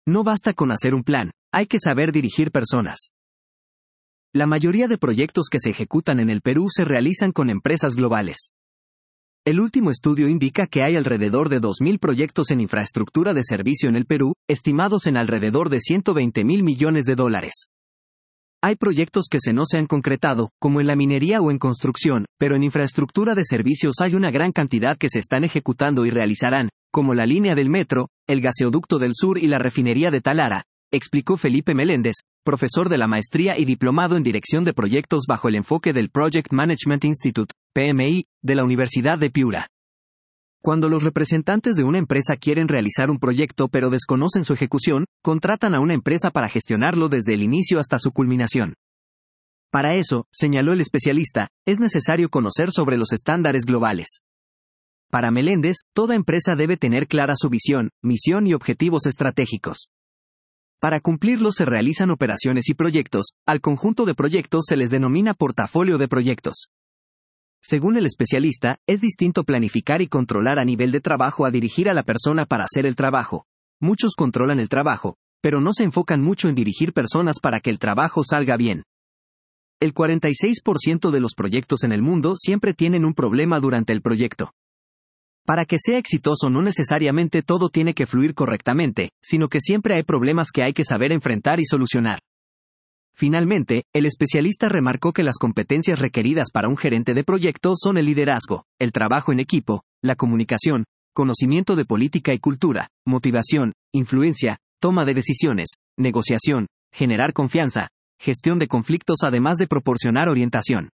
No basta con hacer un plan, hay que saber dirigir personas. La mayoría de proyectos que se ejecutan en el Perú se realizan con empresas globales. El último estudio indica que hay alrededor de 2.000 proyectos en infraestructura de servicio en el Perú, estimados en alrededor de $120.000 millones. Hay proyectos que no se han concretado, como en la minería o en construcción, pero en infraestructura de servicios hay una gran cantidad que se están ejecutando y realizarán, como la línea del metro, el gaseoducto del sur y la refinería de Talara, explicó Felipe Meléndez, profesor de la maestría y diplomado en dirección de proyectos bajo el enfoque del Project Management Institute, PMI, de la Universidad de Piura. Cuando los representantes de una empresa quieren realizar un proyecto pero desconocen su ejecución, contratan a una empresa para gestionarlo desde el inicio hasta su culminación. Para eso, señaló el especialista, es necesario conocer sobre los estándares globales. Para Meléndez, toda empresa debe tener clara su visión, misión y objetivos estratégicos. Para cumplirlos se realizan operaciones y proyectos, al conjunto de proyectos se les denomina portafolio de proyectos. Según el especialista, es distinto planificar y controlar a nivel de trabajo a dirigir a la persona para hacer el trabajo. Muchos controlan el trabajo, pero no se enfocan mucho en dirigir personas para que el trabajo salga bien. El 46% de los proyectos en el mundo siempre tienen un problema durante el proyecto. Para que sea exitoso no necesariamente todo tiene que fluir correctamente, sino que siempre hay problemas que hay que saber enfrentar y solucionar. Finalmente, el especialista remarcó que las competencias requeridas para un gerente de proyecto son el liderazgo, el trabajo en equipo, la comunicación, conocimiento de política y cultura, motivación, influencia, toma de decisiones, negociación, generar confianza, gestión de conflictos además de proporcionar orientación.